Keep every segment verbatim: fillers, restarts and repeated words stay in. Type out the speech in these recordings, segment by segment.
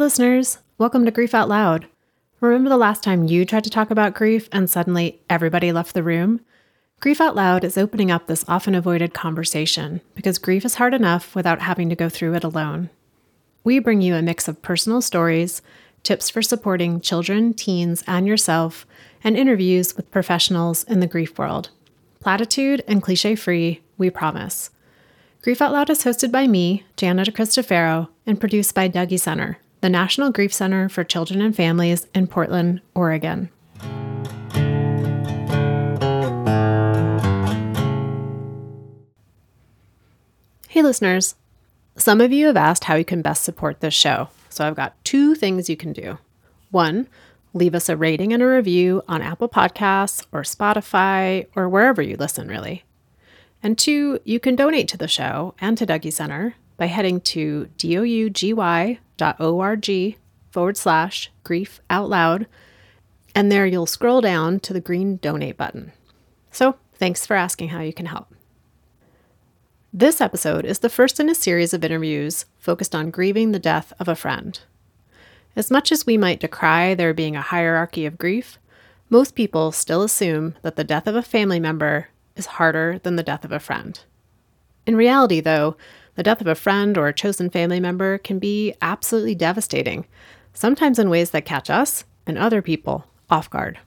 listeners. Welcome to Grief Out Loud. Remember the last time you tried to talk about grief and suddenly everybody left the room? Grief Out Loud is opening up this often avoided conversation because grief is hard enough without having to go through it alone. We bring you a mix of personal stories, tips for supporting children, teens, and yourself, and interviews with professionals in the grief world. Platitude and cliche-free, we promise. Grief Out Loud is hosted by me, Jana DeCristofaro, and produced by Dougy Center, the National Grief Center for Children and Families in Portland, Oregon. Hey listeners, some of you have asked how you can best support this show, so I've got two things you can do. One, leave us a rating and a review on Apple Podcasts or Spotify or wherever you listen, really. And two, you can donate to the show and to Dougy Center by heading to dougy dot org forward slash grief out loud, and there you'll scroll down to the green donate button. So thanks for asking how you can help. This episode is the first in a series of interviews focused on grieving the death of a friend. As much as we might decry there being a hierarchy of grief, most people still assume that the death of a family member is harder than the death of a friend. In reality, though, the death of a friend or a chosen family member can be absolutely devastating, sometimes in ways that catch us and other people off guard.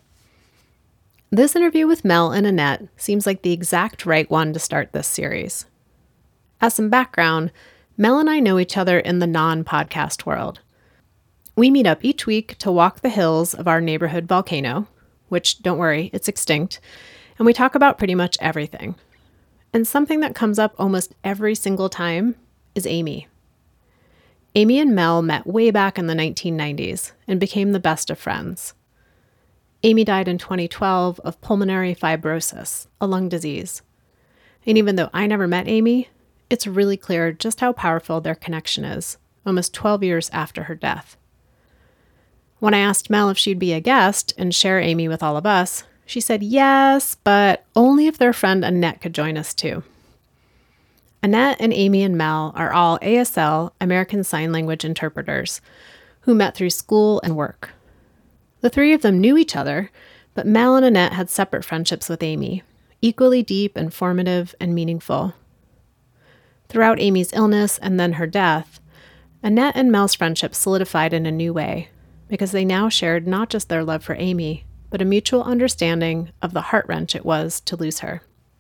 This interview with Mel and Annette seems like the exact right one to start this series. As some background, Mel and I know each other in the non-podcast world. We meet up each week to walk the hills of our neighborhood volcano, which, don't worry, it's extinct, and we talk about pretty much everything. And something that comes up almost every single time is Amy. Amy and Mel met way back in the nineteen nineties and became the best of friends. Amy died in twenty twelve of pulmonary fibrosis, a lung disease. And even though I never met Amy, it's really clear just how powerful their connection is, almost twelve years after her death. When I asked Mel if she'd be a guest and share Amy with all of us, she said yes, but only if their friend Annette could join us too. Annette and Amy and Mel are all A S L, American Sign Language interpreters, who met through school and work. The three of them knew each other, but Mel and Annette had separate friendships with Amy, equally deep, informative, and meaningful. Throughout Amy's illness and then her death, Annette and Mel's friendship solidified in a new way, because they now shared not just their love for Amy, but a mutual understanding of the heart-wrench it was to lose her.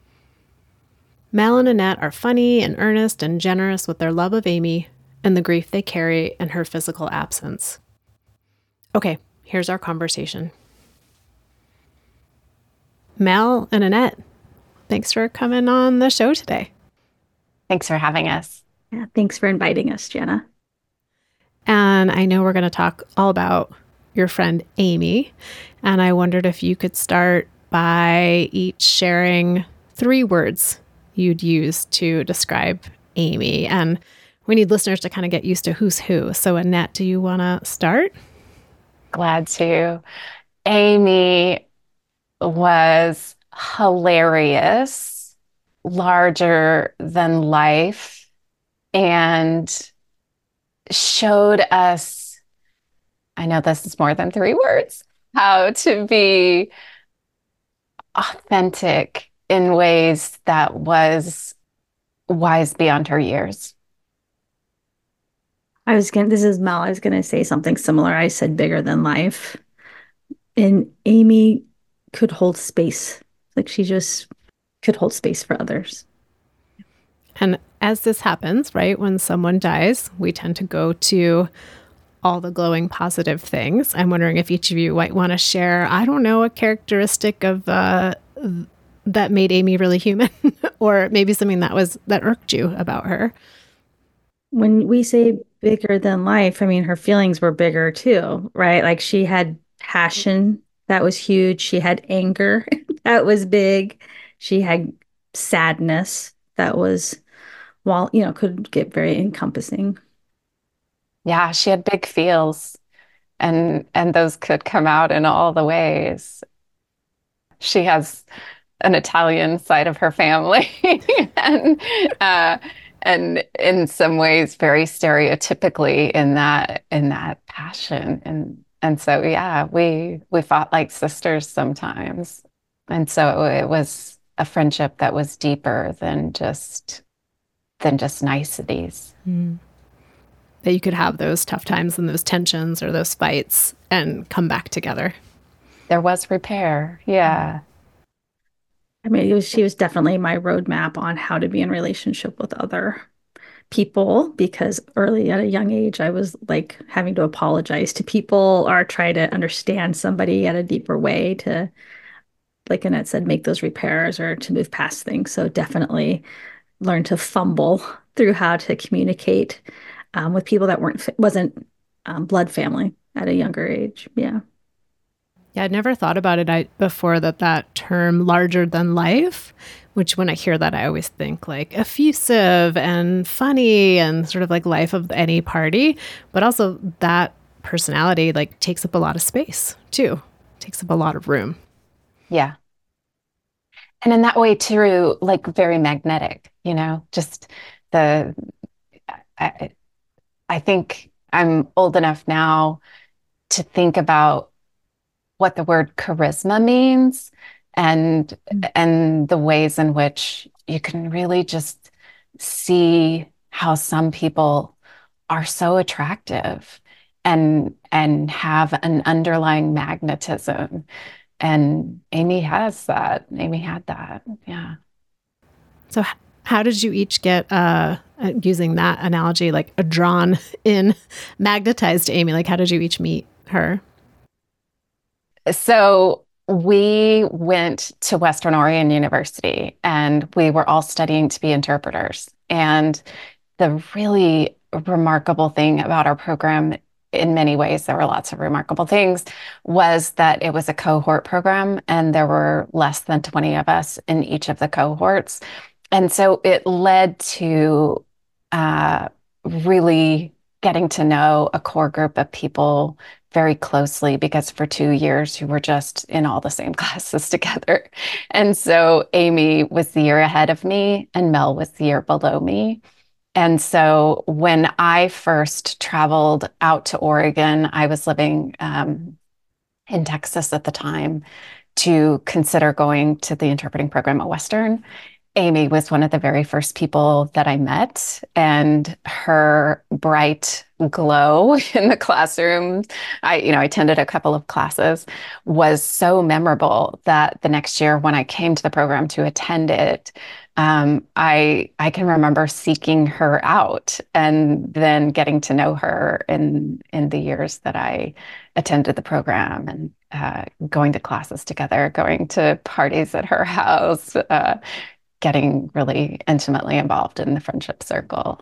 Mel and Annette are funny and earnest and generous with their love of Amy and the grief they carry in her physical absence. Okay, here's our conversation. Mel and Annette, thanks for coming on the show today. Thanks for having us. Yeah, thanks for inviting us, Jana. And I know we're going to talk all about your friend Amy, and I wondered if you could start by each sharing three words you'd use to describe Amy. And we need listeners to kind of get used to who's who. So Annette, do you want to start? Glad to. Amy was hilarious, larger than life, and showed us, I know this is more than three words, how to be authentic in ways that was wise beyond her years. I was going to, this is Mel. I was going to say something similar. I said bigger than life. And Amy could hold space. Like she just could hold space for others. And as this happens, right, when someone dies, we tend to go to all the glowing positive things. I'm wondering if each of you might want to share, I don't know, a characteristic of uh, that made Amy really human, or maybe something that was that irked you about her. When we say bigger than life, I mean, her feelings were bigger too, right? Like she had passion that was huge. She had anger that was big. She had sadness that was, well, you know, could get very encompassing. Yeah, she had big feels, and and those could come out in all the ways. She has an Italian side of her family, and uh, and in some ways very stereotypically in that in that passion. And and so yeah, we we fought like sisters sometimes. And so it was a friendship that was deeper than just than just niceties. Mm. That you could have those tough times and those tensions or those fights and come back together. There was repair. Yeah. I mean, it was, she was definitely my roadmap on how to be in relationship with other people, because early at a young age, I was like having to apologize to people or try to understand somebody at a deeper way to, like Annette said, make those repairs or to move past things. So definitely learn to fumble through how to communicate um, with people that weren't, wasn't um, blood family at a younger age. Yeah. Yeah, I'd never thought about it I, before that that term larger than life, which when I hear that, I always think like effusive and funny and sort of like life of any party, but also that personality like takes up a lot of space too, takes up a lot of room. Yeah. And in that way too, like very magnetic, you know, just the, I, I think I'm old enough now to think about what the word charisma means and mm-hmm. and the ways in which you can really just see how some people are so attractive and and have an underlying magnetism. And Amy has that. Amy had that. Yeah. So h- how did you each get, uh, using that analogy, like a drawn in magnetized Amy? Like how did you each meet her? So we went to Western Oregon University and we were all studying to be interpreters. And the really remarkable thing about our program, in many ways, there were lots of remarkable things, was that it was a cohort program and there were less than twenty of us in each of the cohorts. And so it led to uh, really getting to know a core group of people very closely, because for two years we were just in all the same classes together. And so Amy was the year ahead of me and Mel was the year below me. And so when I first traveled out to Oregon, I was living um, in Texas at the time, to consider going to the interpreting program at Western. Amy was one of the very first people that I met, and her bright glow in the classroom, I, you know, I attended a couple of classes, was so memorable that the next year when I came to the program to attend it, um, I, I can remember seeking her out and then getting to know her in, in the years that I attended the program, and uh, going to classes together, going to parties at her house, uh, getting really intimately involved in the friendship circle.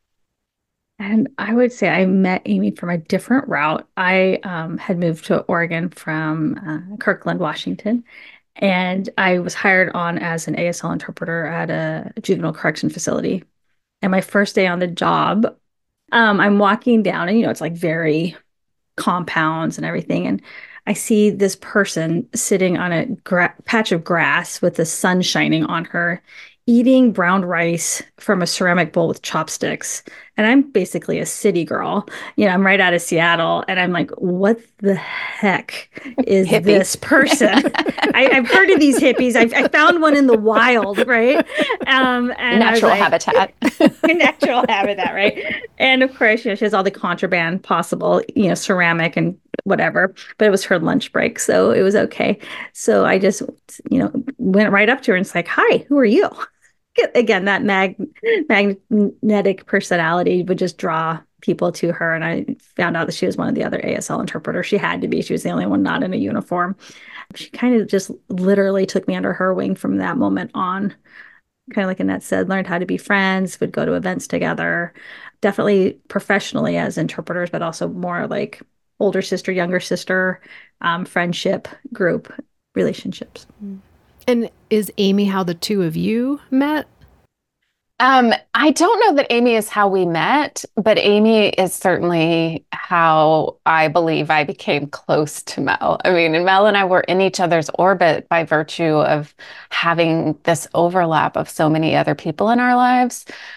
And I would say I met Amy from a different route. I um, had moved to Oregon from uh, Kirkland, Washington, and I was hired on as an A S L interpreter at a juvenile correction facility. And my first day on the job, um, I'm walking down, and you know, it's like very compounds and everything. And I see this person sitting on a gra- patch of grass with the sun shining on her, eating brown rice from a ceramic bowl with chopsticks. And I'm basically a city girl. You know, I'm right out of Seattle. And I'm like, what the heck is Hippie. This person? I, I've heard of these hippies. I, I found one in the wild, right? Um, and natural like, habitat. Natural habitat, right? And of course, you know, she has all the contraband possible, you know, ceramic and whatever, but it was her lunch break, so it was okay. So I just, you know, went right up to her and it's like, hi, who are you? Again, that mag- magnetic personality would just draw people to her. And I found out that she was one of the other A S L interpreters. She had to be. She was the only one not in a uniform. She kind of just literally took me under her wing from that moment on. Kind of like Annette said, learned how to be friends, would go to events together, definitely professionally as interpreters, but also more like older sister, younger sister, um, friendship, group relationships. And is Amy how the two of you met? Um, I don't know that Amy is how we met, but Amy is certainly how I believe I became close to Mel. I mean, and Mel and I were in each other's orbit by virtue of having this overlap of so many other people in our lives.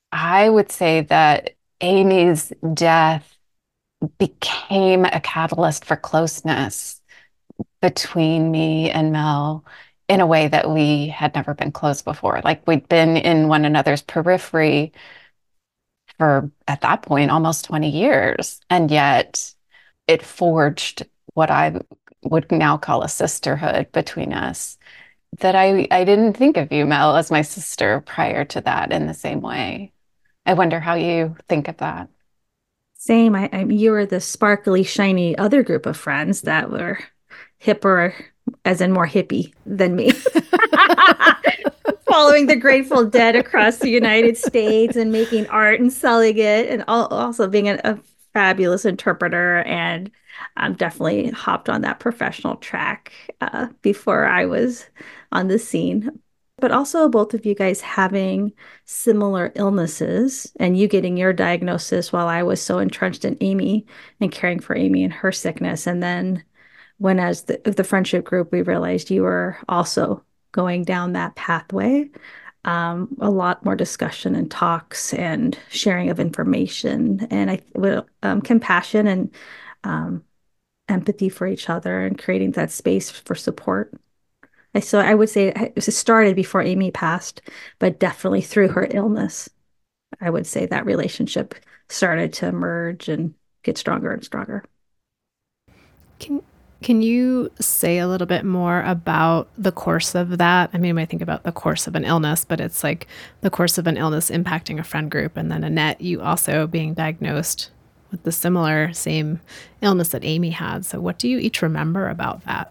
I would say that Amy's death became a catalyst for closeness between me and Mel in a way that we had never been close before. Like we'd been in one another's periphery for, at that point, almost twenty years. And yet it forged what I would now call a sisterhood between us. That I, I didn't think of you, Mel, as my sister prior to that in the same way. I wonder how you think of that. Same. I, I you were the sparkly, shiny other group of friends that were hipper, as in more hippie than me. Following the Grateful Dead across the United States and making art and selling it, and also being a, a fabulous interpreter. And um, definitely hopped on that professional track uh, before I was on the scene. But also, both of you guys having similar illnesses and you getting your diagnosis while I was so entrenched in Amy and caring for Amy and her sickness. And then, when as the, the friendship group, we realized you were also going down that pathway, um, a lot more discussion and talks and sharing of information, and I um, compassion and um, empathy for each other, and creating that space for support. I, so I would say it started before Amy passed, but definitely through her illness. I would say that relationship started to emerge and get stronger and stronger. Can Can you say a little bit more about the course of that? I mean, I think about the course of an illness, but it's like the course of an illness impacting a friend group. And then Annette, you also being diagnosed with the similar same illness that Amy had. So what do you each remember about that?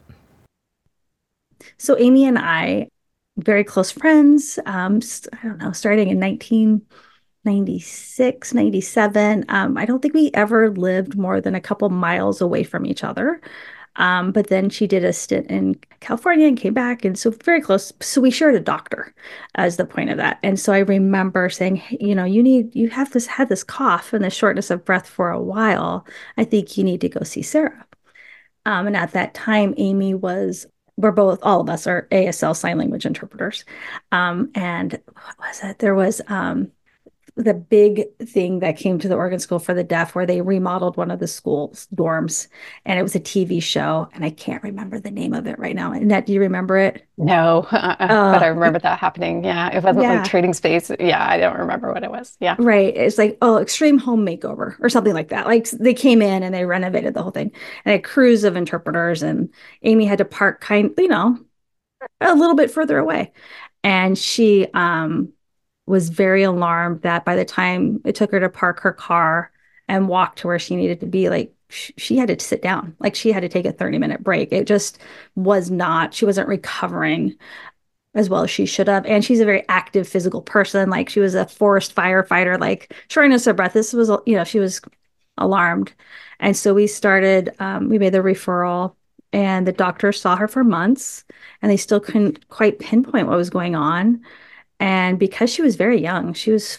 So Amy and I, very close friends, um, I don't know, starting in nineteen ninety-six, ninety-seven. Um, I don't think we ever lived more than a couple miles away from each other. Um, but then she did a stint in California and came back. And so very close. So we shared a doctor as the point of that. And so I remember saying, hey, you know, you need, you have this, had this cough and the shortness of breath for a while. I think you need to go see Sarah. Um, and at that time, Amy was, we're both, all of us are A S L sign language interpreters. Um, and what was it? There was, um, the big thing that came to the Oregon School for the Deaf where they remodeled one of the school's dorms, and it was a T V show, and I can't remember the name of it right now. Annette, do you remember it? No, uh, uh, but I remember that happening. Yeah, it wasn't yeah. like Trading Space. Yeah, I don't remember what it was. Yeah. Right. It's like, oh, Extreme Home Makeover or something like that. Like they came in and they renovated the whole thing, and a cruise of interpreters, and Amy had to park kind, you know, a little bit further away. And she um was very alarmed that by the time it took her to park her car and walk to where she needed to be, like sh- she had to sit down, like she had to take a thirty minute break. It just was not, she wasn't recovering as well as she should have. And she's a very active physical person. Like she was a forest firefighter, like shortness of breath. This was, you know, she was alarmed. And so we started, um, we made the referral, and the doctor saw her for months and they still couldn't quite pinpoint what was going on. And because she was very young, she was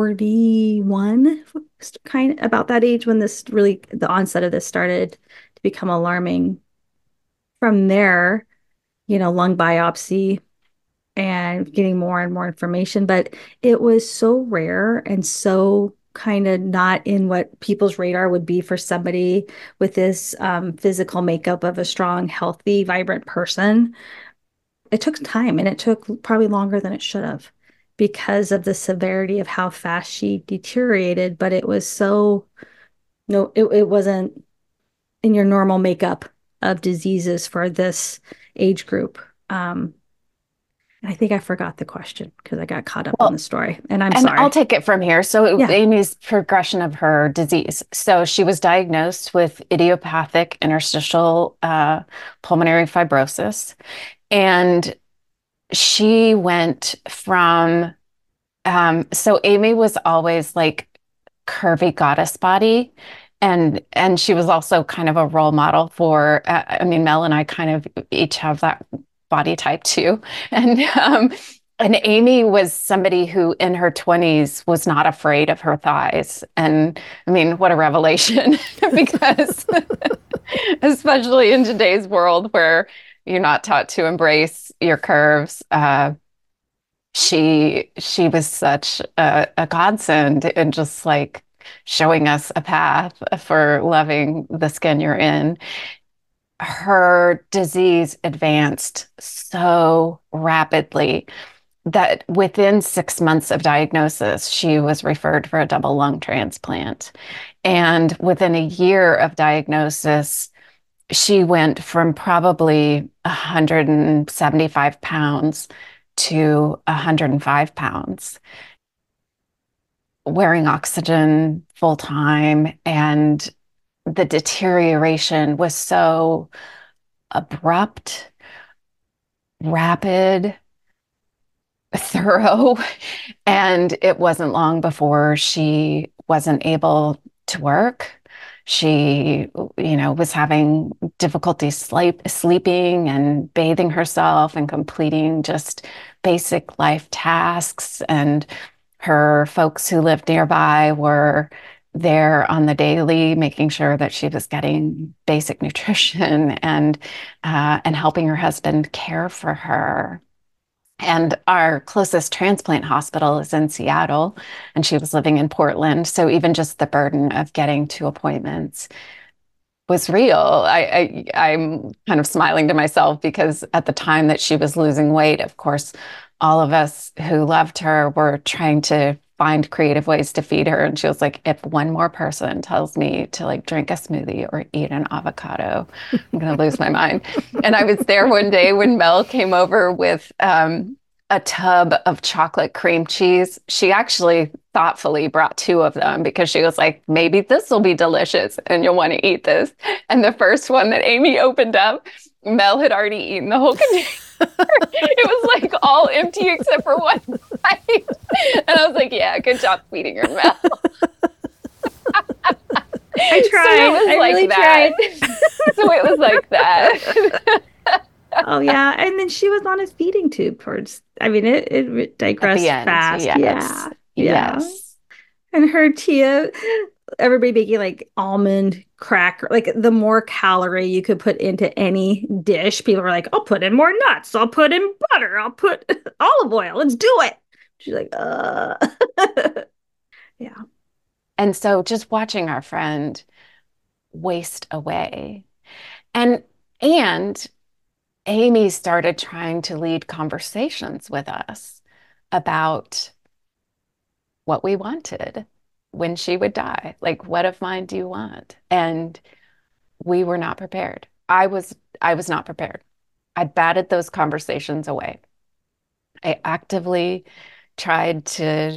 forty-one, kind of about that age when this really, the onset of this started to become alarming. From there, you know, lung biopsy and getting more and more information, but it was so rare and so kind of not in what people's radar would be for somebody with this um, physical makeup of a strong, healthy, vibrant person. It took time, and it took probably longer than it should have because of the severity of how fast she deteriorated. But it was so, no, it, it wasn't in your normal makeup of diseases for this age group. Um, I think I forgot the question because I got caught up Well, in the story, and I'm and sorry. I'll take it from here. So Yeah. Amy's progression of her disease. So she was diagnosed with idiopathic interstitial uh, pulmonary fibrosis, and she went from, um, so Amy was always like curvy goddess body. And and she was also kind of a role model for, uh, I mean, Mel and I kind of each have that body type too. And um, and Amy was somebody who in her twenties was not afraid of her thighs. And I mean, what a revelation, because especially in today's world where you're not taught to embrace your curves. Uh, she she was such a, a godsend and just like showing us a path for loving the skin you're in. Her disease advanced so rapidly that within six months of diagnosis, she was referred for a double lung transplant. And within a year of diagnosis, she went from probably one hundred seventy-five pounds to one hundred five pounds, wearing oxygen full time. And the deterioration was so abrupt, rapid, thorough. And it wasn't long before she wasn't able to work. She, you know, was having difficulty sleep, sleeping and bathing herself and completing just basic life tasks. And her folks who lived nearby were there on the daily, making sure that she was getting basic nutrition and uh, and helping her husband care for her. And our closest transplant hospital is in Seattle, and she was living in Portland. So even just the burden of getting to appointments was real. I, I I'm kind of smiling to myself because at the time that she was losing weight, of course, all of us who loved her were trying to find creative ways to feed her. And she was like, if one more person tells me to like drink a smoothie or eat an avocado, I'm going to lose my mind. And I was there one day when Mel came over with um, a tub of chocolate cream cheese. She actually thoughtfully brought two of them because she was like, maybe this will be delicious and you'll want to eat this. And the first one that Amy opened up, Mel had already eaten the whole container. It was like all empty except for one bite. And I was like, yeah, good job feeding her, Mel. I tried. So it was I like really that. tried. So it was like that. Oh yeah, and then she was on a feeding tube towards. I mean, it it digressed At the end, fast. yes. Yeah, yeah. Yes. And her Tia, everybody making like almond cracker, like the more calorie you could put into any dish, people were like, I'll put in more nuts, I'll put in butter, I'll put olive oil, let's do it. She's like, uh, yeah. And so just watching our friend waste away. And and Amy started trying to lead conversations with us about what we wanted when she would die. Like, what of mine do you want? And we were not prepared. I was I was not prepared. I batted those conversations away. I actively tried to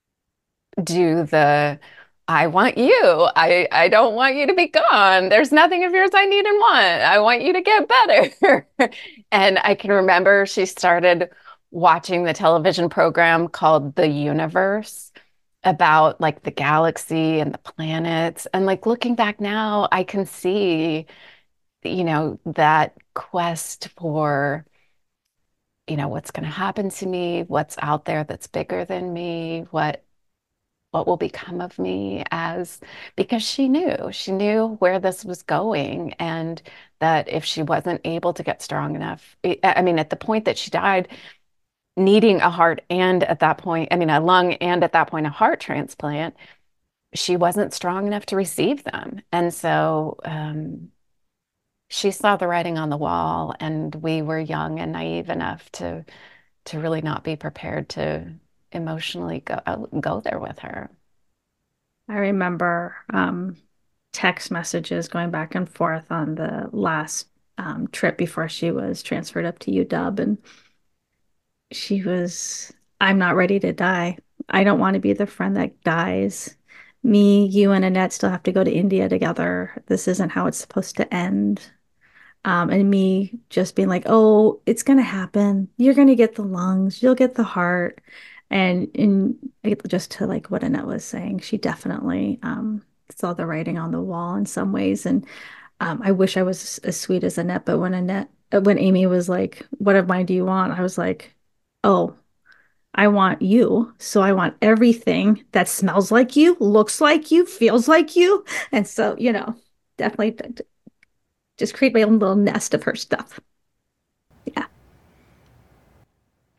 do the I want you. I, I don't want you to be gone. There's nothing of yours I need and want. I want you to get better. And I can remember she started watching the television program called The Universe about like the galaxy and the planets. And like looking back now, I can see, you know, that quest for, you know, what's going to happen to me, what's out there that's bigger than me, what what will become of me as, because she knew, she knew where this was going and that if she wasn't able to get strong enough, I mean, at the point that she died, needing a heart and at that point, I mean, a lung and at that point, a heart transplant, she wasn't strong enough to receive them. And so um, she saw the writing on the wall and we were young and naive enough to, to really not be prepared to emotionally go go there with her. I remember um, text messages going back and forth on the last um, trip before she was transferred up to U W. And she was, I'm not ready to die. I don't want to be the friend that dies. Me, you, and Annette still have to go to India together. This isn't how it's supposed to end. Um, and me just being like, oh, it's going to happen. You're going to get the lungs, you'll get the heart. And in just to like what Annette was saying, she definitely um, saw the writing on the wall in some ways. And um, I wish I was as sweet as Annette, but when Annette, when Amy was like, what of mine do you want? I was like, oh, I want you. So I want everything that smells like you, looks like you, feels like you. And so, you know, definitely just create my own little nest of her stuff. Yeah.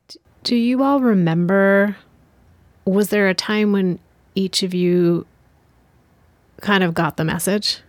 Do you all remember, was there a time when each of you kind of got the message?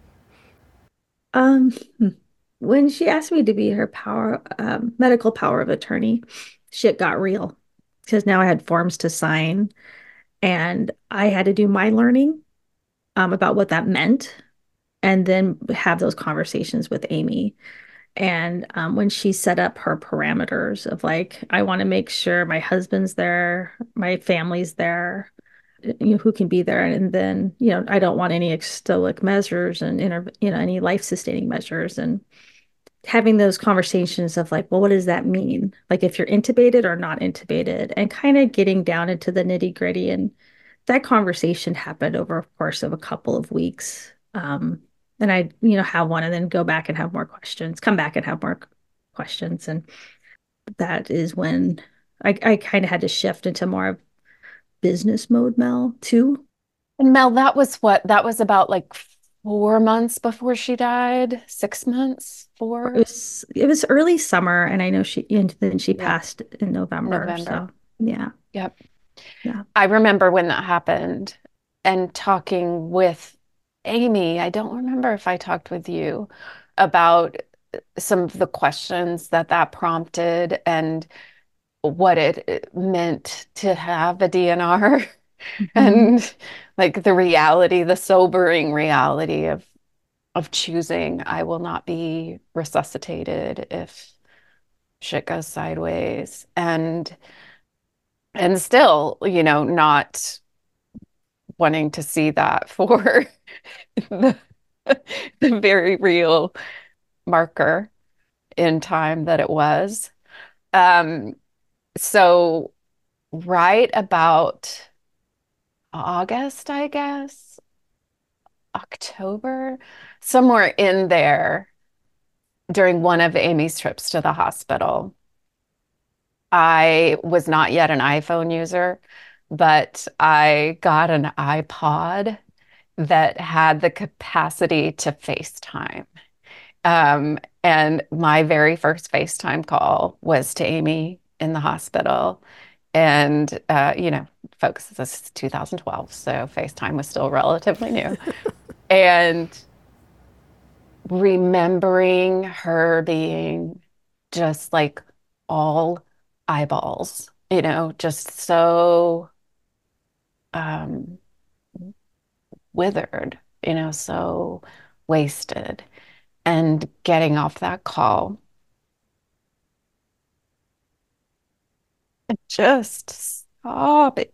Um, when she asked me to be her power, um, medical power of attorney, shit got real because now I had forms to sign and I had to do my learning um, about what that meant and then have those conversations with Amy. And um, when she set up her parameters of like, I want to make sure my husband's there, my family's there, you know, who can be there. And then, you know, I don't want any stoic measures and, inter you know, any life sustaining measures. And having those conversations of like, well, what does that mean? Like if you're intubated or not intubated, and kind of getting down into the nitty gritty. And that conversation happened over a course of a couple of weeks. Um, and I, you know, have one and then go back and have more questions, come back and have more questions. And that is when I, I kind of had to shift into more of business mode, Mel, too. And Mel, that was what, that was about like four months before she died, six months, four. It was it was early summer, and I know she and then she Yep. passed in November. November. So yeah, Yep. yeah. I remember when that happened and talking with Amy. I don't remember if I talked with you about some of the questions that that prompted and what it meant to have a D N R Mhm. and like the reality, the sobering reality of of choosing I will not be resuscitated if shit goes sideways, and and still, you know, not wanting to see that for the, the very real marker in time that it was. Um, so right about August, I guess, October, somewhere in there during one of Amy's trips to the hospital. I was not yet an iPhone user, but I got an iPod that had the capacity to FaceTime. Um, and my very first FaceTime call was to Amy in the hospital. And, uh, you know, folks, this is two thousand twelve, so FaceTime was still relatively new. And remembering her being just like all eyeballs, you know, just so um, withered, you know, so wasted. And getting off that call, and just sobbing.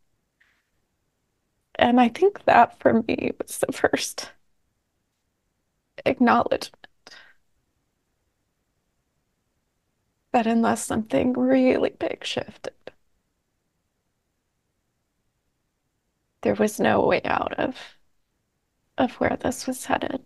And I think that for me was the first acknowledgement that unless something really big shifted, there was no way out of of where this was headed.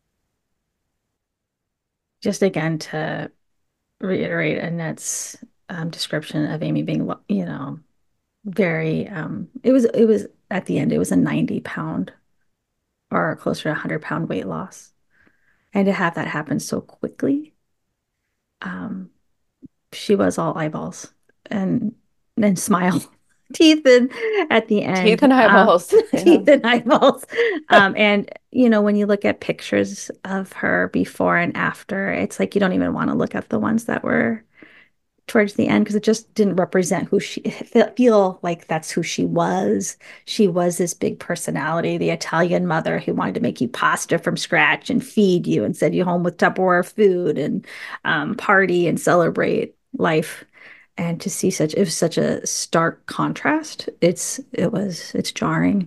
Just again to reiterate Annette's um, description of Amy being, you know, very. Um, it was it was at the end. It was a ninety pound or closer to a hundred pound weight loss, and to have that happen so quickly. Um, she was all eyeballs and then smile. Teeth and at the end. Teeth and Um, eyeballs. teeth Yeah. and eyeballs. Um, and you know, when you look at pictures of her before and after, it's like you don't even want to look at the ones that were towards the end because it just didn't represent who she feel like that's who she was. She was this big personality, the Italian mother who wanted to make you pasta from scratch and feed you and send you home with Tupperware food and um, party and celebrate life. And to see such, it was such a stark contrast. It's, it was, it's jarring.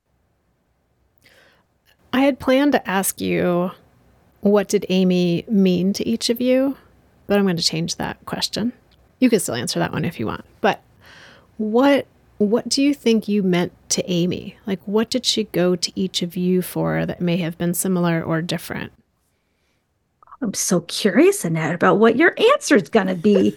I had planned to ask you, what did Amy mean to each of you? But I'm going to change that question. You can still answer that one if you want. But what what do you think you meant to Amy? Like, what did she go to each of you for that may have been similar or different? I'm so curious, Annette, about what your answer is going to be.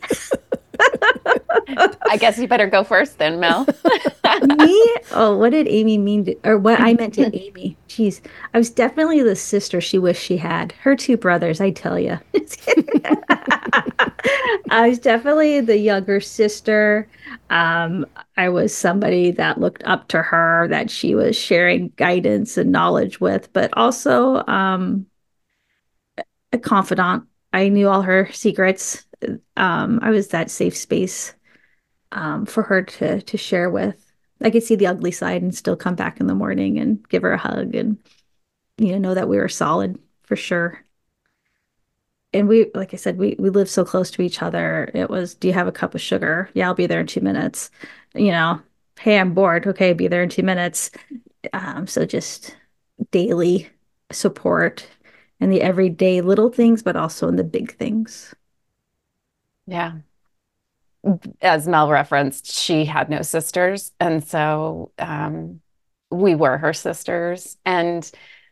I guess you better go first then, Mel. Me? Oh, what did Amy mean to, or what I meant to Amy? Jeez, I was definitely the sister she wished she had. Her two brothers, I tell you. I was definitely the younger sister. Um, I was somebody that looked up to her, that she was sharing guidance and knowledge with, but also um, a confidant. I knew all her secrets. Um, I was that safe space um, for her to to share with. I could see the ugly side and still come back in the morning and give her a hug and you know know that we were solid for sure. And we, like I said, we we live so close to each other. It was, do you have a cup of sugar? Yeah, I'll be there in two minutes. You know, hey, I'm bored. Okay, be there in two minutes. Um, so just daily support and the everyday little things, but also in the big things. Yeah. As Mel referenced, she had no sisters. And so um, we were her sisters. And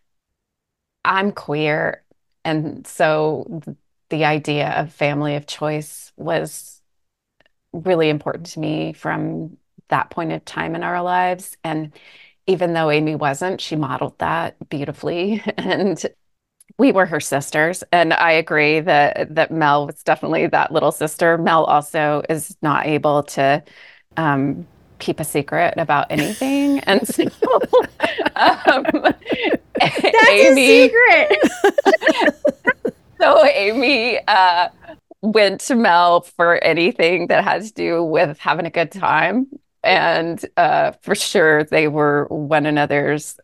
I'm queer. And so the idea of family of choice was really important to me from that point of time in our lives. And even though Amy wasn't, she modeled that beautifully. And we were her sisters. And I agree that that Mel was definitely that little sister. Mel also is not able to um, keep a secret about anything. And so um, That's Amy, a secret. so Amy uh, went to Mel for anything that had to do with having a good time. And uh, for sure, they were one another's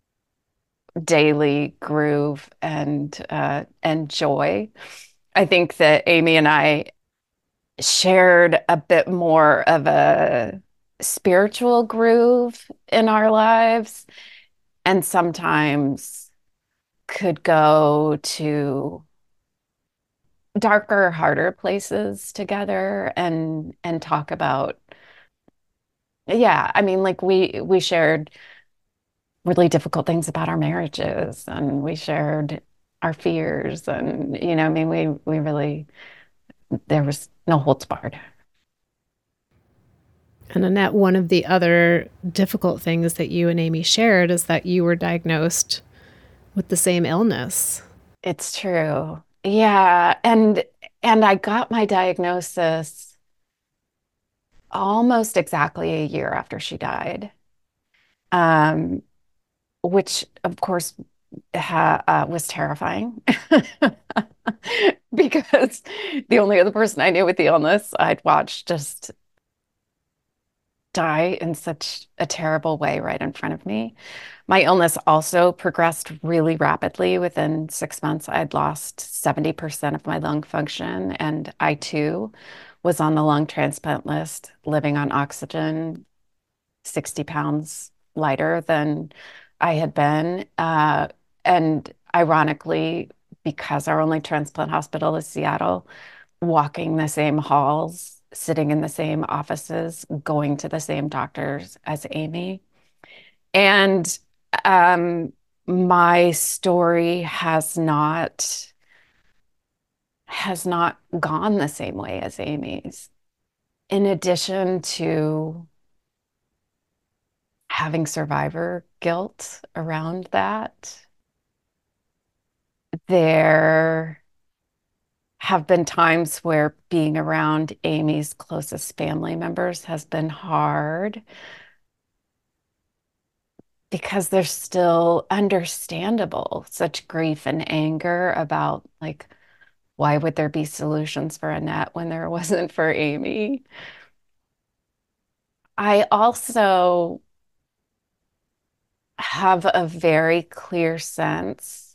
daily groove and uh, and joy. I think that Amy and I shared a bit more of a spiritual groove in our lives, and sometimes could go to darker, harder places together and and talk about, yeah, I mean, like we we shared really difficult things about our marriages and we shared our fears and you know, I mean, we we really there was no holds barred. And Annette, one of the other difficult things that you and Amy shared is that you were diagnosed with the same illness. It's true. Yeah, and and I got my diagnosis almost exactly a year after she died. Um, which of course ha uh, was terrifying because the only other person I knew with the illness I'd watched just die in such a terrible way right in front of me. My illness also progressed really rapidly. Within six months, I'd lost seventy percent of my lung function, and I too was on the lung transplant list, living on oxygen, sixty pounds lighter than I had been. Uh, and ironically, because our only transplant hospital is Seattle, walking the same halls, sitting in the same offices, going to the same doctors as Amy. And um, my story has not has not gone the same way as Amy's. In addition to having survivor guilt around that, there have been times where being around Amy's closest family members has been hard because there's still understandable such grief and anger about, like, why would there be solutions for Annette when there wasn't for Amy? I also have a very clear sense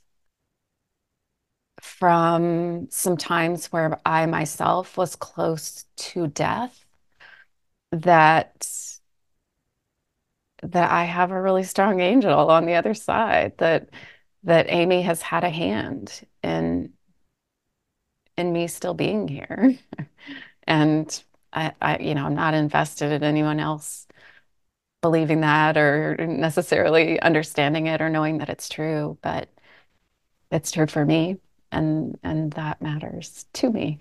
from some times where I myself was close to death that that I have a really strong angel on the other side, that that Amy has had a hand in in me still being here. And I, I, you know, I'm not invested in anyone else believing that or necessarily understanding it or knowing that it's true, but it's true for me, and and that matters to me.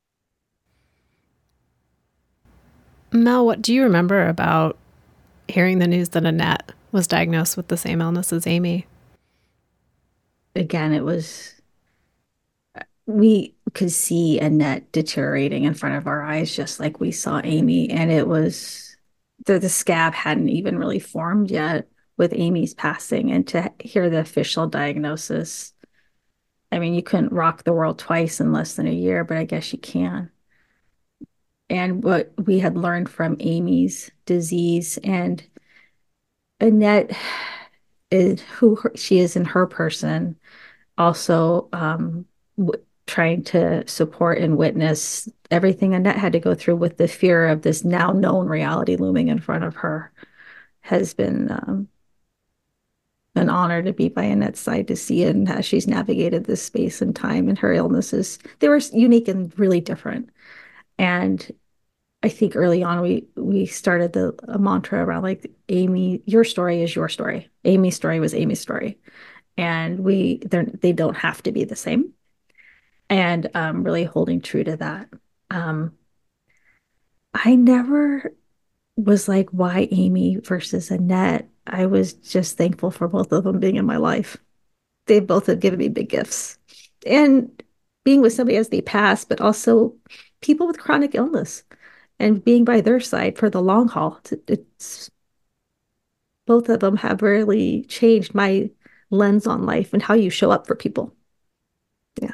Mel, what do you remember about hearing the news that Annette was diagnosed with the same illness as Amy? Again, it was we could see Annette deteriorating in front of our eyes, just like we saw Amy. And it was the, the scab hadn't even really formed yet with Amy's passing. And to hear the official diagnosis, I mean, you couldn't rock the world twice in less than a year, but I guess you can. And what we had learned from Amy's disease and Annette is who her, she is in her person, also um, w trying to support and witness everything Annette had to go through with the fear of this now known reality looming in front of her has been um, an honor to be by Annette's side to see it and how she's navigated this space and time and her illnesses. They were unique and really different. And I think early on we we started the a mantra around like Amy, your story is your story. Amy's story was Amy's story. And we they they don't have to be the same. And um, really holding true to that. Um, I never was like, why Amy versus Annette? I was just thankful for both of them being in my life. They both have given me big gifts. And being with somebody as they pass, but also people with chronic illness and being by their side for the long haul. It's, it's both of them have really changed my lens on life and how you show up for people. Yeah.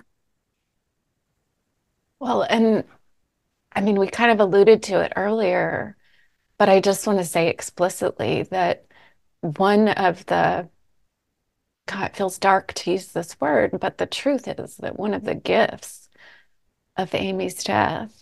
Well, and I mean, we kind of alluded to it earlier, but I just want to say explicitly that one of the, God, it feels dark to use this word, but the truth is that one of the gifts of Amy's death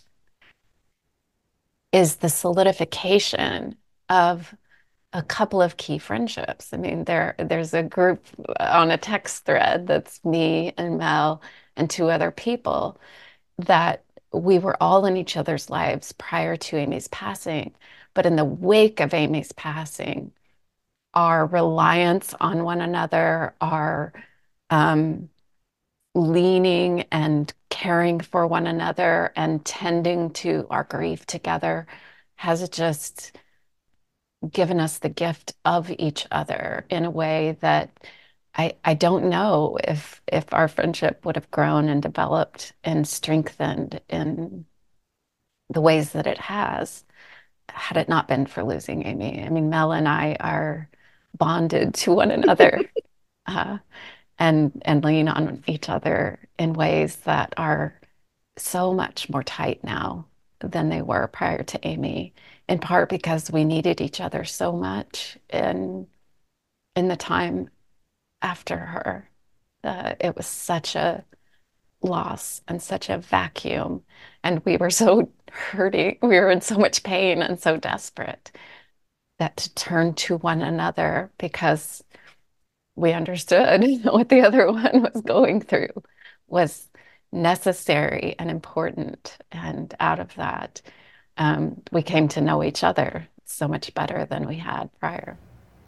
is the solidification of a couple of key friendships. I mean, there there's a group on a text thread that's me and Mel and two other people that we were all in each other's lives prior to Amy's passing. But in the wake of Amy's passing, our reliance on one another, our um, leaning and caring for one another and tending to our grief together has just given us the gift of each other in a way that I, I don't know if if our friendship would have grown and developed and strengthened in the ways that it has had it not been for losing Amy. I mean, Mel and I are bonded to one another uh, and and lean on each other in ways that are so much more tight now than they were prior to Amy, in part because we needed each other so much in in the time after her. Uh, it was such a loss and such a vacuum, and we were so hurting. We were in so much pain and so desperate that to turn to one another because we understood what the other one was going through was necessary and important. And out of that, um, we came to know each other so much better than we had prior.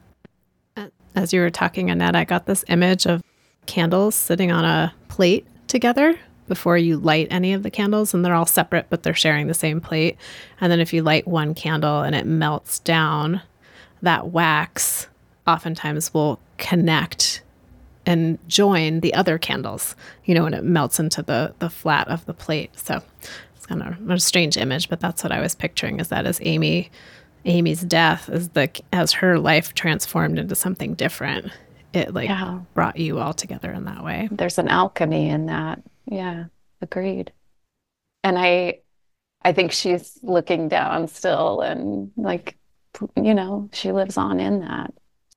As you were talking, Annette, I got this image of candles sitting on a plate together before you light any of the candles, and they're all separate, but they're sharing the same plate. And then if you light one candle and it melts down, that wax oftentimes will connect and join the other candles, you know, when it melts into the the flat of the plate. So it's kind of a strange image, but that's what I was picturing, is that as Amy, Amy's death, as the as her life transformed into something different, it like Yeah. brought you all together in that way. There's an alchemy in that. Yeah, agreed. And I I think she's looking down still and like, you know, she lives on in that.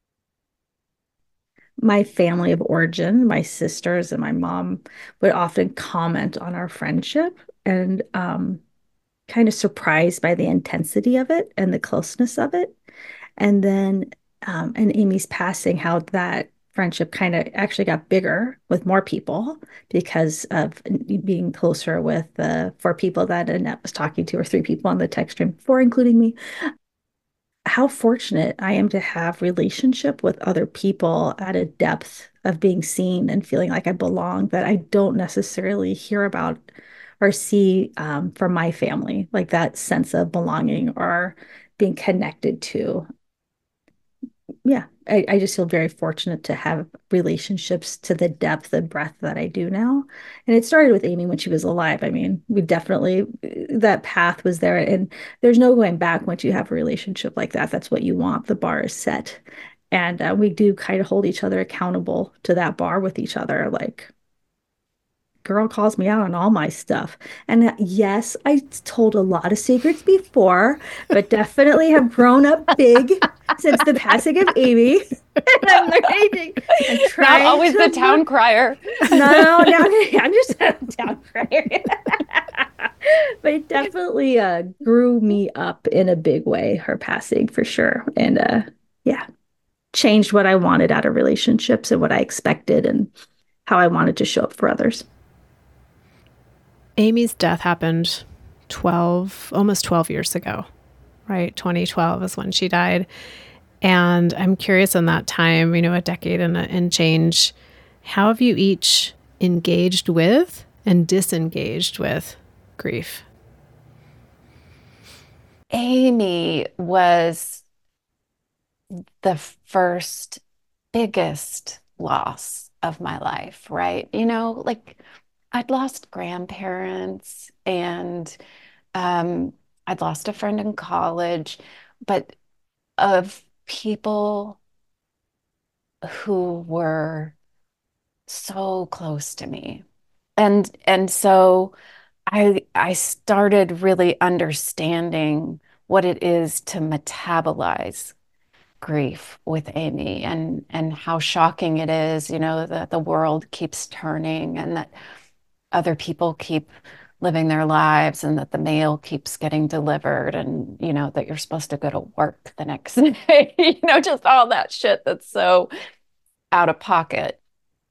My family of origin, my sisters and my mom would often comment on our friendship and um, kind of surprised by the intensity of it and the closeness of it. And then, um, and Amy's passing, how that friendship kind of actually got bigger with more people because of being closer with the four people that Annette was talking to, or three people on the text stream, four including me. How fortunate I am to have relationship with other people at a depth of being seen and feeling like I belong that I don't necessarily hear about or see um, from my family, like that sense of belonging or being connected to. yeah, I, I just feel very fortunate to have relationships to the depth and breadth that I do now. And it started with Amy when she was alive. I mean, we definitely, that path was there. And there's no going back once you have a relationship like that. That's what you want. The bar is set. And uh, we do kind of hold each other accountable to that bar with each other. Like, girl calls me out on all my stuff. And uh, yes, I told a lot of secrets before, but definitely have grown up big since the passing of Amy. And I'm learning and Not trying always to the look- town crier. No, no, I'm just a town crier. But it definitely uh, grew me up in a big way, her passing for sure. And uh, yeah, changed what I wanted out of relationships and what I expected and how I wanted to show up for others. Amy's death happened twelve, almost twelve years ago, right? twenty twelve is when she died. And I'm curious in that time, you know, a decade and, and change, how have you each engaged with and disengaged with grief? Amy was the first biggest loss of my life, right? You know, like I'd lost grandparents and um, I'd lost a friend in college, but of people who were so close to me. And and so I I started really understanding what it is to metabolize grief with Amy and and how shocking it is, you know, that the world keeps turning and that other people keep living their lives and that the mail keeps getting delivered and you know that you're supposed to go to work the next day, you know, just all that shit that's so out of pocket.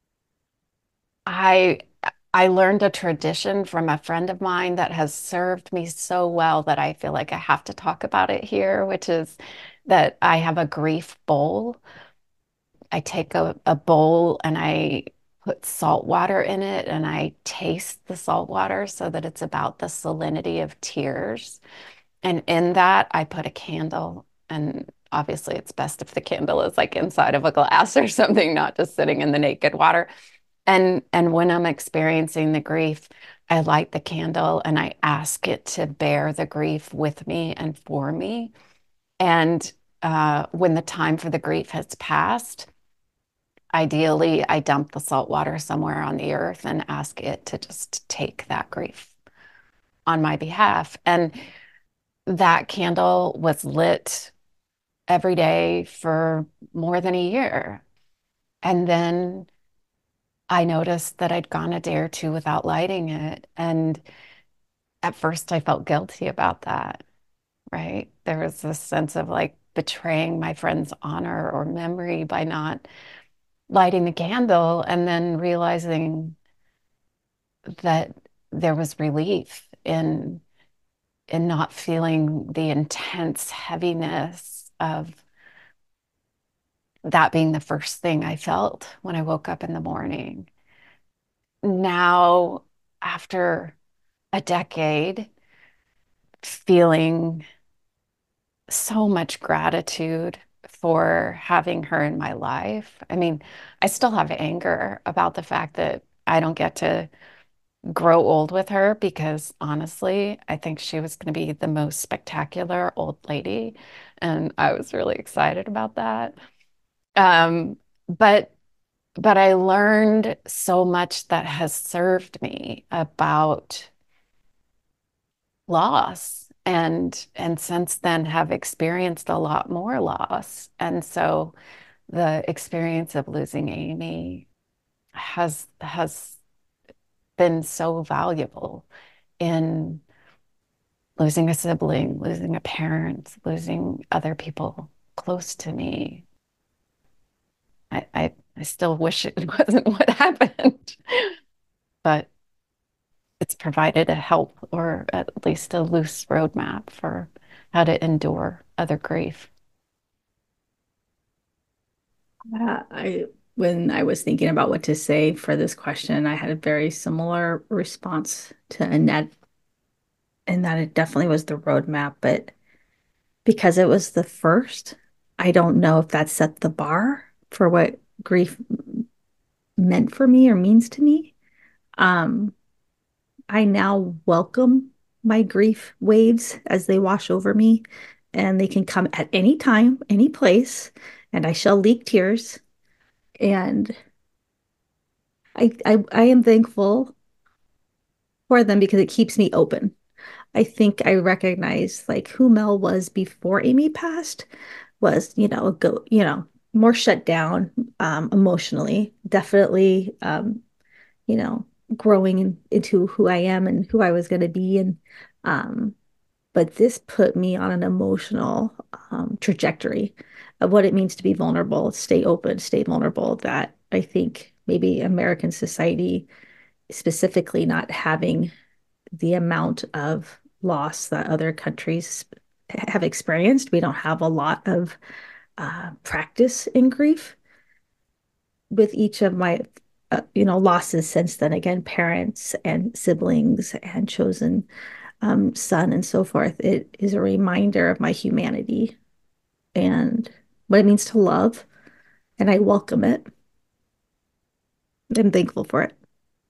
I I learned a tradition from a friend of mine that has served me so well that I feel like I have to talk about it here, which is that I have a grief bowl. I take a, a bowl and I put salt water in it and I taste the salt water so that it's about the salinity of tears. And in that, I put a candle. And obviously, it's best if the candle is like inside of a glass or something, not just sitting in the naked water. And and when I'm experiencing the grief, I light the candle and I ask it to bear the grief with me and for me. And uh, when the time for the grief has passed, ideally, I dump the salt water somewhere on the earth and ask it to just take that grief on my behalf. And that candle was lit every day for more than a year. And then I noticed that I'd gone a day or two without lighting it. And at first, I felt guilty about that, right? There was this sense of like betraying my friend's honor or memory by not lighting the candle and then realizing that there was relief in in not feeling the intense heaviness of that being the first thing I felt when I woke up in the morning. Now, after a decade, feeling so much gratitude for having her in my life. I mean, I still have anger about the fact that I don't get to grow old with her because honestly, I think she was going to be the most spectacular old lady. And I was really excited about that. Um, but but I learned so much that has served me about loss and and since then have experienced a lot more loss. And so the experience of losing Amy has has been so valuable in losing a sibling, losing a parent, losing other people close to me. I, I, I still wish it wasn't what happened, but it's provided a help or at least a loose roadmap for how to endure other grief. Uh, I when I was thinking about what to say for this question, I had a very similar response to Annette, in that it definitely was the roadmap, but because it was the first, I don't know if that set the bar for what grief meant for me or means to me. Um, I now welcome my grief waves as they wash over me, and they can come at any time, any place, and I shall leak tears. And I, I, I am thankful for them because it keeps me open. I think I recognize like who Mel was before Amy passed was, you know, go, you know, more shut down um, emotionally, definitely, um, you know, growing in, into who I am and who I was going to be. And, um, but this put me on an emotional um, trajectory of what it means to be vulnerable, stay open, stay vulnerable, that I think maybe American society, specifically not having the amount of loss that other countries have experienced. We don't have a lot of uh, practice in grief. With each of my, uh, you know, losses since then, again, parents and siblings and chosen um, son and so forth, it is a reminder of my humanity and what it means to love. And I welcome it. I'm thankful for it.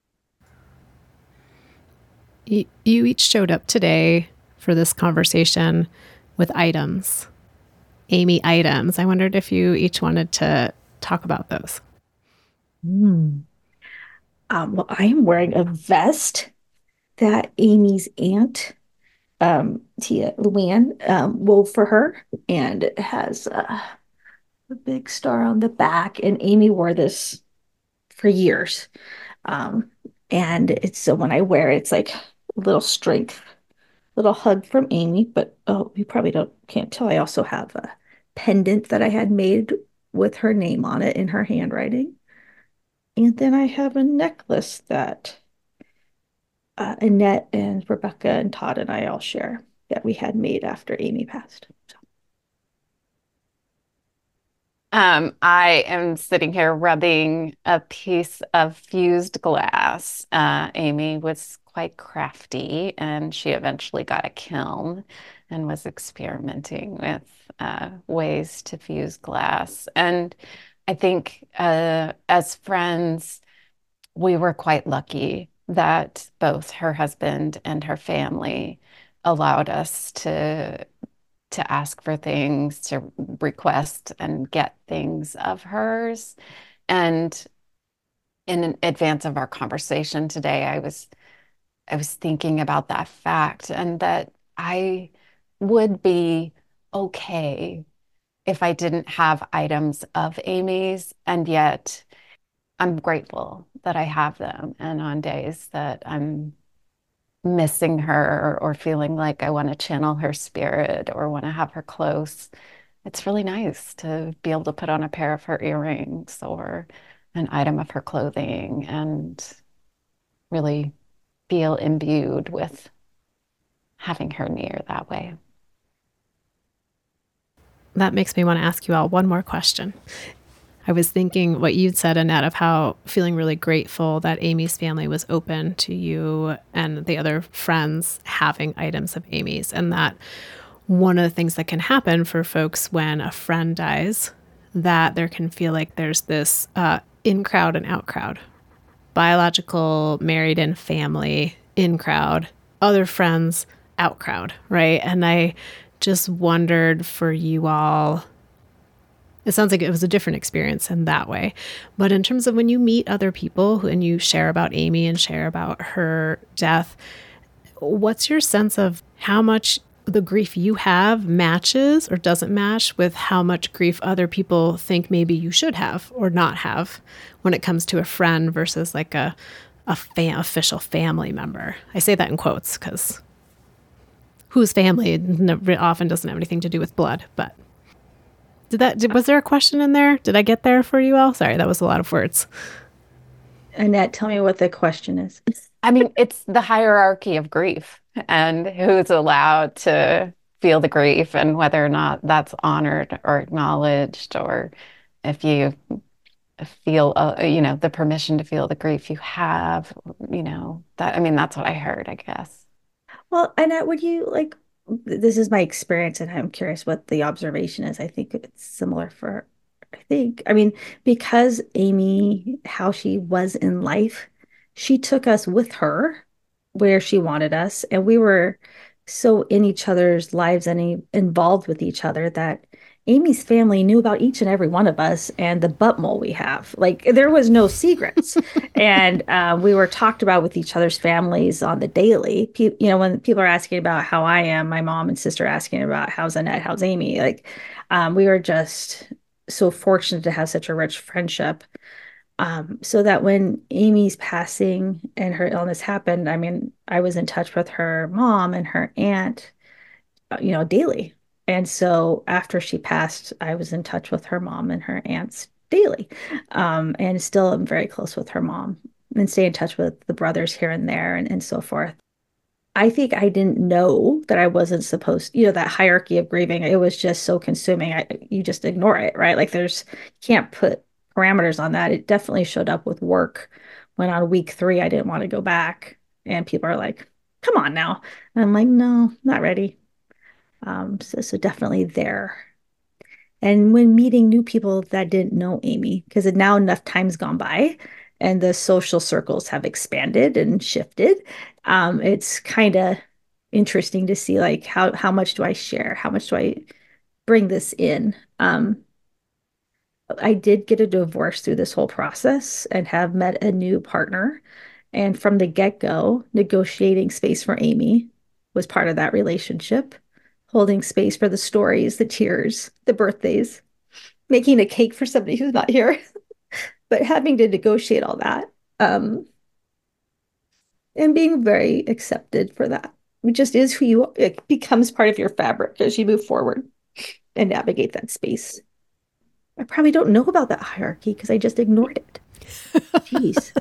You, you each showed up today for this conversation with items, Amy items. I wondered if you each wanted to talk about those. Mm. Um, well, I am wearing a vest that Amy's aunt, um, Tia Luann, um, wove for her, and it has uh, a big star on the back. And Amy wore this for years. Um, and it's so when I wear it, it's like a little strength, little hug from Amy. But oh, you probably don't can't tell. I also have a pendant that I had made with her name on it in her handwriting. And then I have a necklace that uh, Annette and Rebecca and Todd and I all share that we had made after Amy passed. So. Um, I am sitting here rubbing a piece of fused glass. Uh, Amy was quite crafty, and she eventually got a kiln and was experimenting with uh, ways to fuse glass. And I think uh, as friends, we were quite lucky that both her husband and her family allowed us to to ask for things, to request and get things of hers. And in advance of our conversation today, I was I was thinking about that fact and that I would be okay if I didn't have items of Amy's, and yet I'm grateful that I have them. And on days that I'm missing her or, or feeling like I want to channel her spirit or want to have her close, it's really nice to be able to put on a pair of her earrings or an item of her clothing and really feel imbued with having her near that way. That makes me want to ask you all one more question. I was thinking what you'd said, Annette, of how feeling really grateful that Amy's family was open to you and the other friends having items of Amy's, and that one of the things that can happen for folks when a friend dies, that there can feel like there's this uh, in crowd and out crowd, biological, married in family, in crowd, other friends, out crowd, right? And I just wondered for you all, it sounds like it was a different experience in that way. But in terms of when you meet other people who, and you share about Amy and share about her death, what's your sense of how much the grief you have matches or doesn't match with how much grief other people think maybe you should have or not have when it comes to a friend versus like a, a fam- official family member? I say that in quotes because whose family often doesn't have anything to do with blood, but Did that, did, was there a question in there? Did I get there for you all? Sorry, that was a lot of words. Annette, tell me what the question is. I mean, it's the hierarchy of grief and who's allowed to feel the grief and whether or not that's honored or acknowledged, or if you feel, uh, you know, the permission to feel the grief you have, you know, that, I mean, that's what I heard, I guess. Well, Annette, would you like this is my experience, and I'm curious what the observation is. I think it's similar for, I think, I mean, because Amy, how she was in life, she took us with her where she wanted us, and we were so in each other's lives and e- involved with each other that Amy's family knew about each and every one of us and the butt mole we have. Like there was no secrets. And uh, we were talked about with each other's families on the daily. Pe- you know, when people are asking about how I am, my mom and sister asking about how's Annette, how's Amy, like um, we were just so fortunate to have such a rich friendship. Um, so that when Amy's passing and her illness happened, I mean, I was in touch with her mom and her aunt, uh, you know, daily. And so after she passed, I was in touch with her mom and her aunts daily. Um, and still am very close with her mom and stay in touch with the brothers here and there and, and so forth. I think I didn't know that I wasn't supposed, you know, that hierarchy of grieving. It was just so consuming. I, you just ignore it, right? Like there's, you can't put parameters on that. It definitely showed up with work when on week three, I didn't want to go back. And people are like, come on now. And I'm like, no, not ready. Um, so, so definitely there. And when meeting new people that didn't know Amy, because now enough time's gone by and the social circles have expanded and shifted, um, it's kind of interesting to see like how how much do I share? How much do I bring this in? Um, I did get a divorce through this whole process and have met a new partner. And from the get-go, negotiating space for Amy was part of that relationship, holding space for the stories, the tears, the birthdays, making a cake for somebody who's not here, but having to negotiate all that um, and being very accepted for that. It just is who you are. It becomes part of your fabric as you move forward and navigate that space. I probably don't know about that hierarchy because I just ignored it. Jeez.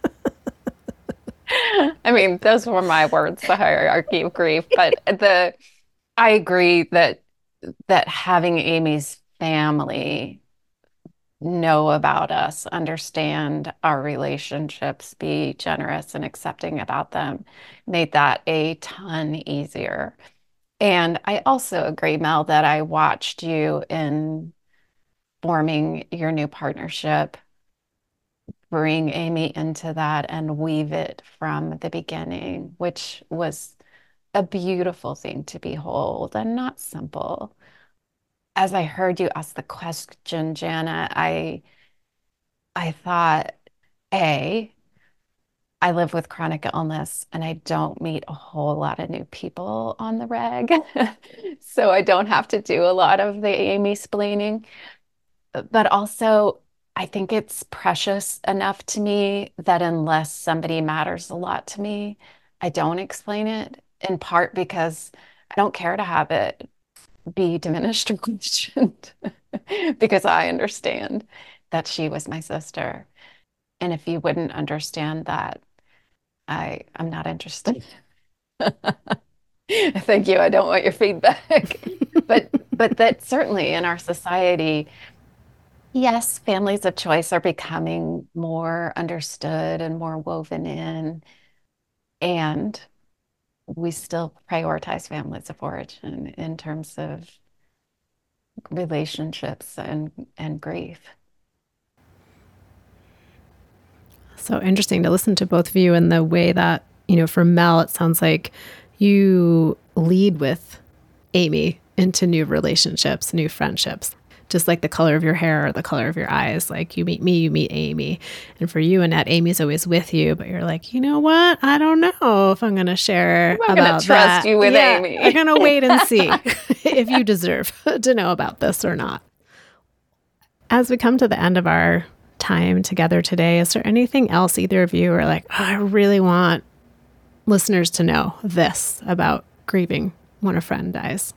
I mean, those were my words, the hierarchy of grief. But the I agree that that having Amy's family know about us, understand our relationships, be generous and accepting about them, made that a ton easier. And I also agree, Mel, that I watched you in forming your new partnership, bring Amy into that and weave it from the beginning, which was a beautiful thing to behold and not simple. As I heard you ask the question, Jana, I I thought, A, I live with chronic illness and I don't meet a whole lot of new people on the reg. So I don't have to do a lot of the Amy splaining. But also, I think it's precious enough to me that unless somebody matters a lot to me, I don't explain it, in part because I don't care to have it be diminished or questioned because I understand that she was my sister. And if you wouldn't understand that, I I'm not interested. Thank you. I don't want your feedback. But but that certainly in our society, yes, families of choice are becoming more understood and more woven in, and we still prioritize families of origin in terms of relationships and and grief. So interesting to listen to both of you in the way that, you know, for Mel, it sounds like you lead with Amy into new relationships, new friendships, just like the color of your hair or the color of your eyes. Like you meet me, you meet Amy. And for you, Annette, Amy's always with you, but you're like, you know what? I don't know if I'm going to share I'm not about gonna trust that. you with yeah, Amy. I'm going to wait and see if you deserve to know about this or not. As we come to the end of our time together today, is there anything else either of you are like, oh, I really want listeners to know this about grieving when a friend dies?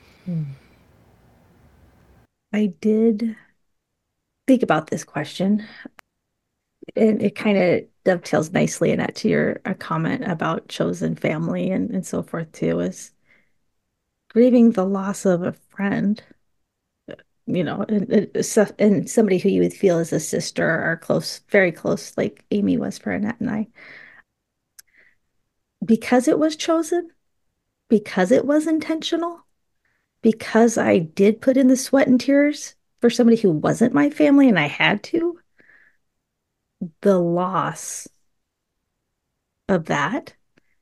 I did think about this question, and it kind of dovetails nicely, Annette, to your a comment about chosen family and, and so forth too, is grieving the loss of a friend, you know, and, and so- and somebody who you would feel as a sister or close, very close, like Amy was for Annette and I. Because it was chosen, because it was intentional, because I did put in the sweat and tears for somebody who wasn't my family and I had to, the loss of that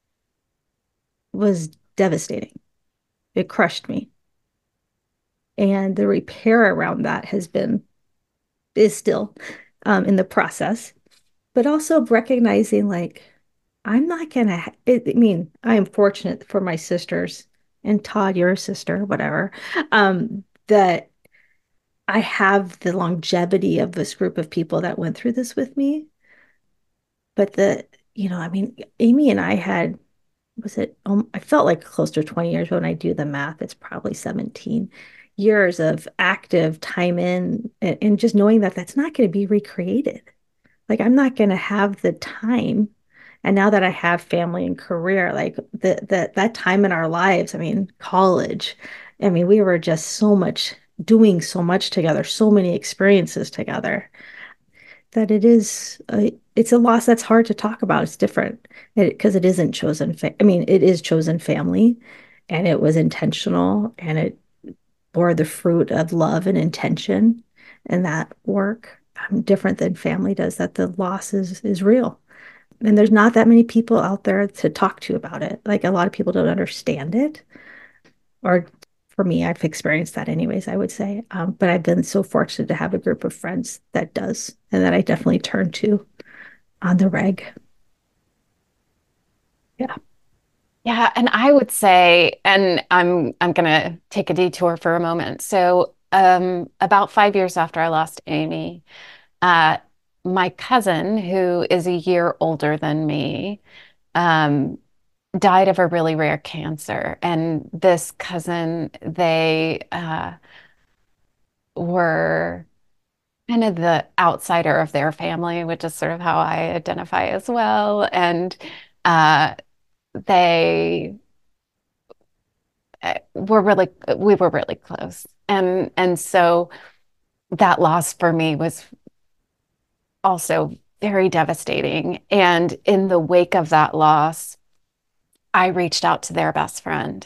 was devastating. It crushed me. And the repair around that has been, is still um, in the process, but also recognizing like, I'm not gonna, I mean, I am fortunate for my sisters and Todd, your sister, whatever, um, that I have the longevity of this group of people that went through this with me. But the, you know, I mean, Amy and I had, was it, um, I felt like close to twenty years, but when I do the math, it's probably seventeen years of active time in, and, and just knowing that that's not going to be recreated. Like, I'm not going to have the time. And now that I have family and career, like the, the, that time in our lives, I mean, college, I mean, we were just so much doing so much together, so many experiences together that it is a, it's a loss that's hard to talk about. It's different because it, it isn't chosen. Fa- I mean, it is chosen family, and it was intentional, and it bore the fruit of love and intention, and that work um, different than family does. That the loss is is real, and there's not that many people out there to talk to about it. Like a lot of people don't understand it, or for me, I've experienced that anyways, I would say. Um, but I've been so fortunate to have a group of friends that does, and that I definitely turn to on the reg. Yeah. Yeah, and I would say, and I'm I'm gonna take a detour for a moment. So, um, about five years after I lost Amy, uh, my cousin, who is a year older than me, um, died of a really rare cancer. And this cousin, they uh, were kind of the outsider of their family, which is sort of how I identify as well. And uh, they uh, were really, we were really close. And and so that loss for me was also very devastating. And in the wake of that loss, I reached out to their best friend.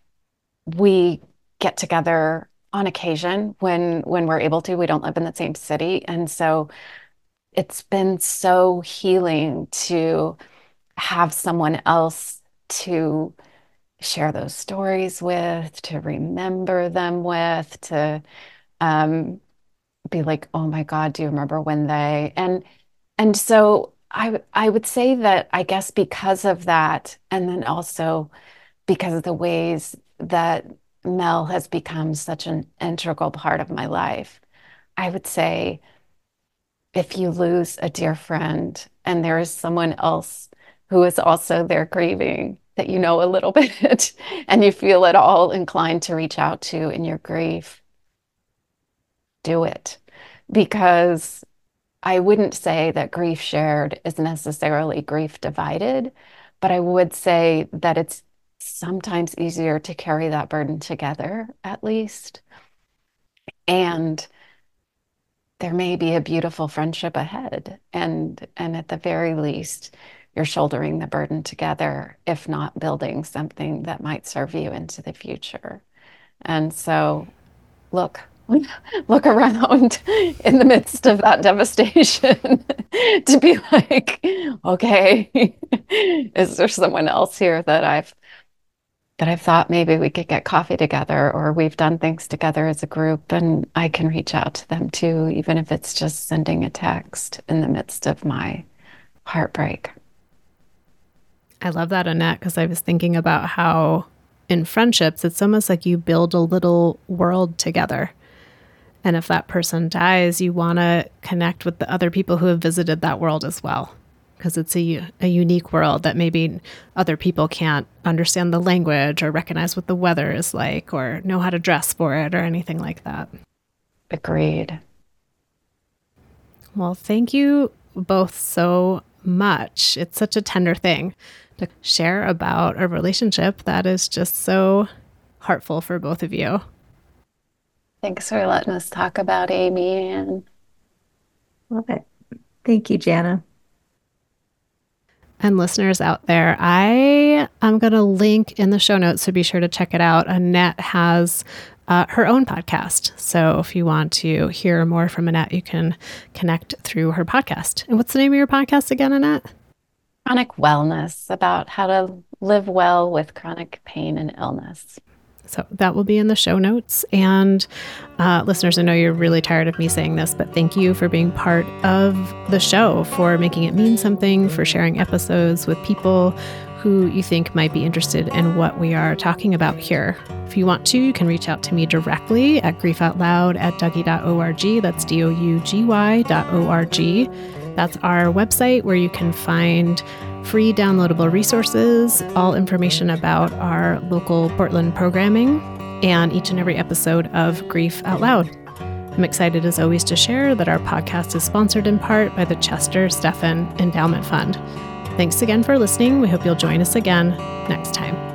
We get together on occasion when when we're able to. We don't live in the same city, and so it's been so healing to have someone else to share those stories with, to remember them with, to um, be like, oh my God, do you remember when they? And and so I I would say that I guess because of that, and then also because of the ways that Mel has become such an integral part of my life, I would say if you lose a dear friend and there is someone else who is also there grieving that you know a little bit and you feel at all inclined to reach out to in your grief, do it. Because I wouldn't say that grief shared is necessarily grief divided, but I would say that it's sometimes easier to carry that burden together, at least. And there may be a beautiful friendship ahead. And and at the very least, you're shouldering the burden together, if not building something that might serve you into the future. And so look, look around in the midst of that devastation to be like, okay, is there someone else here that I've that I've thought maybe we could get coffee together or we've done things together as a group and I can reach out to them too, even if it's just sending a text in the midst of my heartbreak. I love that, Annette, because I was thinking about how in friendships, it's almost like you build a little world together. And if that person dies, you want to connect with the other people who have visited that world as well, because it's a, a unique world that maybe other people can't understand the language or recognize what the weather is like or know how to dress for it or anything like that. Agreed. Well, thank you both so much. It's such a tender thing to share about a relationship that is just so heartful for both of you. Thanks for letting us talk about Amy, Ann. Love it. Thank you, Jana. And listeners out there, I am going to link in the show notes, so be sure to check it out. Annette has uh, her own podcast. So if you want to hear more from Annette, you can connect through her podcast. And what's the name of your podcast again, Annette? Chronic Wellness, about how to live well with chronic pain and illness. So that will be in the show notes. And uh, listeners, I know you're really tired of me saying this, but thank you for being part of the show, for making it mean something, for sharing episodes with people who you think might be interested in what we are talking about here. If you want to, you can reach out to me directly at griefoutloud at dougy dot org. That's D O U G Y dot O R G. That's our website where you can find free downloadable resources, all information about our local Portland programming, and each and every episode of Grief Out Loud. I'm excited as always to share that our podcast is sponsored in part by the Chester Stephan Endowment Fund. Thanks again for listening. We hope you'll join us again next time.